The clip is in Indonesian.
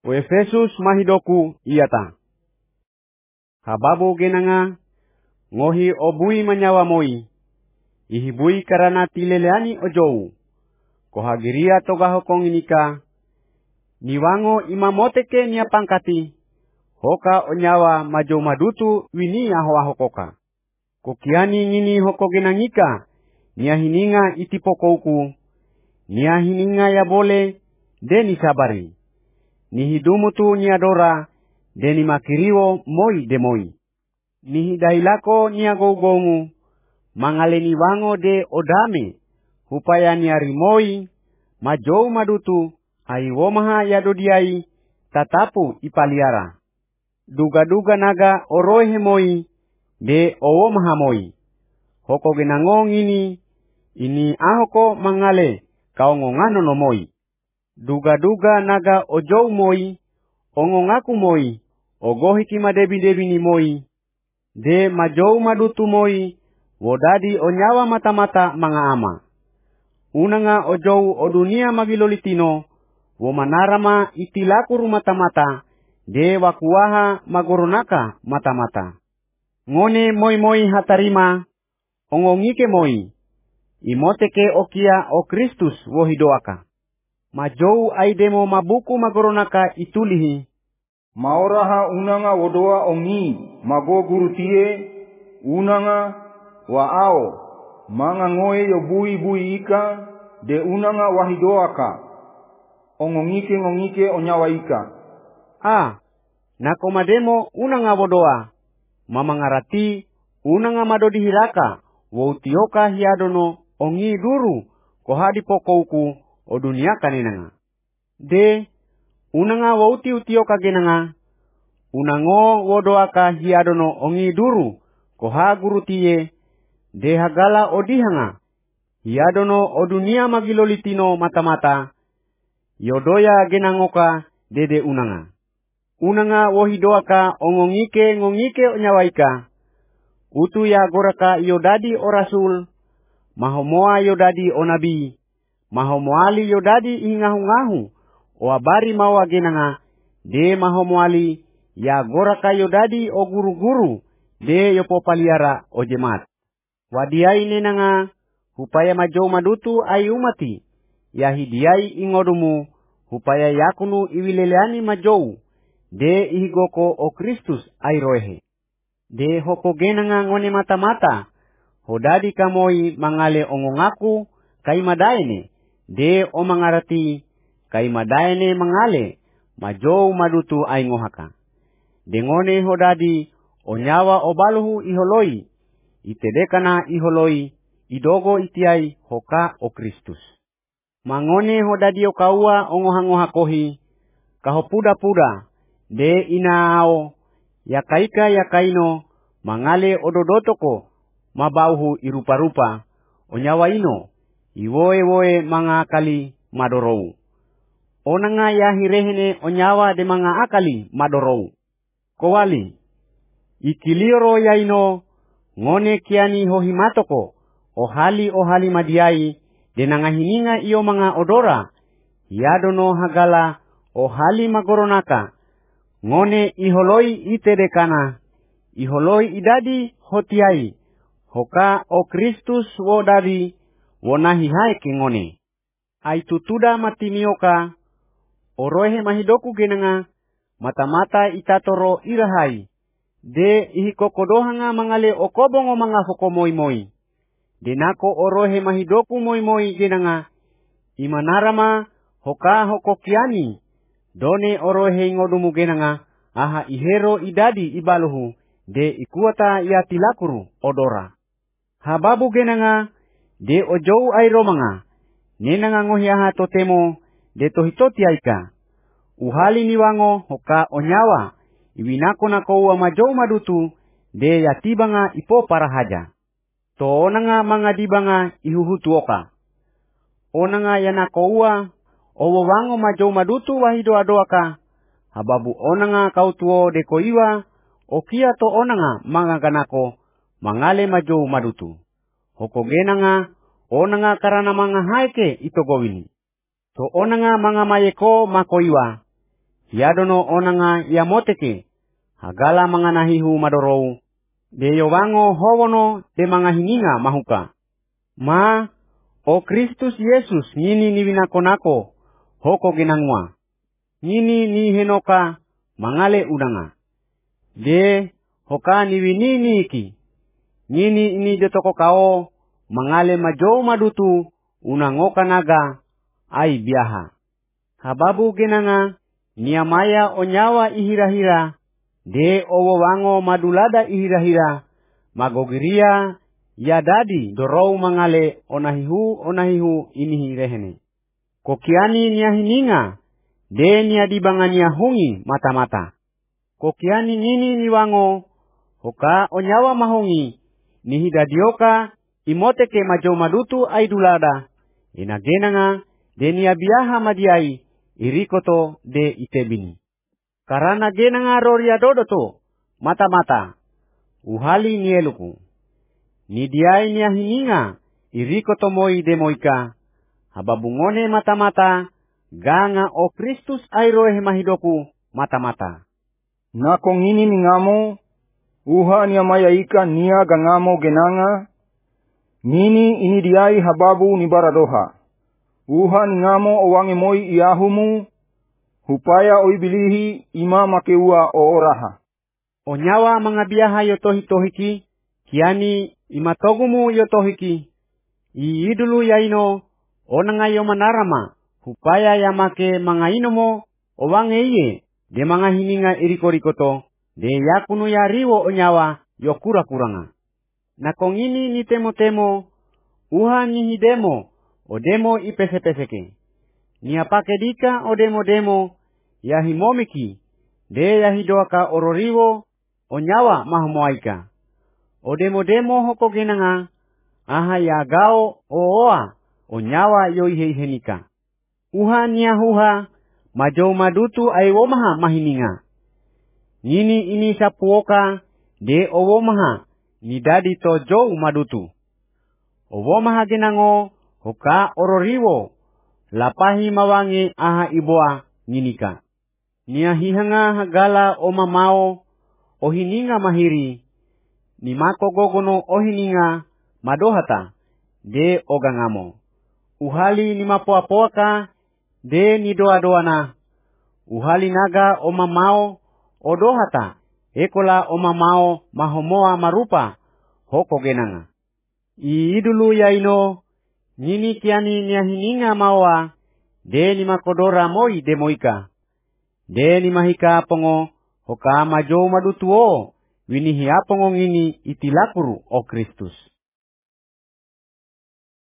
Efesus mahidoku iata. Hababu genanga ngohi obui manyawa moi. Ihibui karana tileleani ojou. Kohagiria togaho konginika. Niwango imamoteke nia pangkati. Hoka onyawa majo madutu wini aho koka. Kokiani ngini hoko genangika. Nia hininga itipokouku. Nia hininga ya bole deni sabari. Ni hidumu tu ni adora, deni makiriwo moi de moi. Ni hidailako ni agogongu, mangaleni wango de odame, hupaya ni arimoi, majou madutu, aiwomaha yadodiai, tatapu ipaliara. Duga-duga naga orohe moi, de owomaha moi. Hoko genangong ini ahoko mangale, kaongongano no moi. Duga-duga naga ojou moi, ongongaku moi, ogohiki madebi-debi ni moi, de majou madutu moi, wodadi onyawa mata-mata mga ama. Unanga ojou odunia magilolitino, womanarama itilaku rumata-mata, de wakuaha magoronaka mata-mata. Ngone moi-moi hatarima, ongongike moi, imoteke okia o Kristus wohidoaka. Majou aidemo mabuku magoronaka itulihi. Maoraha unanga wodoa ongi mago gurutie unanga waao manga ngoe yo bui ika de unanga wahidoaka ngongike onyawa ika. Nako mademo unanga wodoa mamangarati unanga madodihiraka woutioka hiadono ongi duru kohadi pokouku o dunia kaninanga. De unanga wauti utioka genanga. Unango wodoaka hiadono ongi duru koha gurutie. De hagala odihanga. Hiadono o dunia magilolitino mata-mata. Yodoya genangoka dede unanga. Unanga wohidoaka ngongike onyawaika. Utu ya goraka yodadi o rasul. Mahomoa yodadi o nabi. Mahomoali yodadi ingahu-ngahu, o abari mawa genanga, de mahomoali ya goraka yodadi o guru-guru, de yopopaliara o jemaat. Wadiai nenanga, hupaya majou madutu ai umati, ya hidiai ingodumu, hupaya yakunu iwileleani majou, de ihigoko o Kristus ai roehe. De hoko genanga ngone mata-mata, hodadi kamoi mangale ongongaku, kai madaene, de o mangarati kai madaene mangale majou madutu ai ngohaka. Dengone hodadi onyawa obaluhu iholoi, itedekana iholoi, idogo itiai hoka o Kristus. Mangone hodadi okaua ongoha-ngoha kohi, kahopuda-puda, de inaao, yakaino, mangale ododotoko, mabauhu irupa-rupa, onyawa ino, iwoe manga akali madorou. Onanga ya hirehene onyawa de manga akali madorou. Kowali. Ikilioro yaino ngone kiani hohimatoko. Ohali madiai denanga hininga iyo manga odora. Yadono hagala ohali magoronaka. Ngone iholoi itedekana. Iholoi idadi hotiai. Hoka o Kristus wodadi. Wonahi hai kengone. Aitutuda matimioka. Orohe mahidoku genanga. Mata-mata itatoro irahai. De ihikokodohanga mangale okobongo manga hoko moi. Denako orohe mahidoku moi genanga. Imanarama hoka hoko kiani. Done orohe ngodumu genanga. Aha ihero idadi ibaluhu. De ikuata iatilakuru odora. Hababu genanga. De ojou ai romanga, nenanga ngohiaha totemo, de tohitoti aika. Uhali niwango hoka onyawa, iwinako nako ua majou madutu, de yatibanga ipo parahaja. To onanga mangadibanga ihuhutu oka. Onanga yanako ua, owawango majou madutu wahidoa-doaka, hababu onanga kautuo deko iwa, okia to onanga mangaganako, mangale majou madutu. Hoko genanga, onanga karana manga haike itogowini. To onanga manga mayeko makoiwa. hiadono onanga iamoteke, hagala manganahihu madorou, de yowango howono de mangahininga mahuka. Ma, o Kristus Yesus ngini ni winakonako, hoko genangwa. Ngini ni henoka, mangale unanga. De, hoka ni winini iki. Ngini ini jotoko kao, mangale majou madutu, unangoka naga, ai biaha. Hababu genanga, niamaya onyawa ihira-hira, de owowango madulada ihira-hira, magogiria, ya dadi dorou mangale onahihu inihi rehene. Kokiani niahininga, de niadibangania hungi mata-mata. Kokiani nini niwango, hoka onyawa mahungi, nihidadioka, imoteke majou madutu aidulada, inagenanga, de niabiaha madiai, irikoto de itebini. Karana genanga roria dodoto, mata-mata, uhali nieluku. Nidiai niahininga, irikoto moi de moika, hababungone mata-mata, ganga o Kristus airoe mahidoku mata-mata. Nakong ini ningamo, uha niamaya ika nia gangamo genanga, nini ini diai hababu ni baradoha. Uha ningamo owange moi iahumu, hupaya oibilihi ima makeua o oraha. Onyawa mangabiaha yotohitohiki, kiani imatogumu yotohiki. Iidulu yaino, onanga yomanarama, hupaya yamake mangainomo, owange iye, de mangahininga irikorikoto, de yakunu yariwo onyawa yokura-kuranga. Nakongini ni temo-temo, uha nihidemo, odemo ipese-peseke. Niapake dika odemo-demo, yahimomiki, de yahidoaka ororiwo, onyawa mahomoaika. Odemo-demo hoko genanga, aha yagao ooa, onyawa yoihehenika. Uha niahuha, majou madutu aiwomaha mahininga. Nini ini sapuoka, de owomaha, nidadi to jou madutu. Owomaha genango, hoka ororiwo, lapahi mawangi aha iboa nginika. Niahihanga hagala omamao, ohininga mahiri, nimako gogono ohininga, madohata, de ogangamo. Uhali nimapoapoaka, de nidoa-doana. Uhali naga omamao, odohata, ekola omamao mahomoa marupa, hoko genanga. Iidulu yaino, nini kiani niahininga maoa, de nimakodora moi de moika. De nimahika apongo, hoka majou madutuo, winihi apongo ngini itilakuru o Kristus.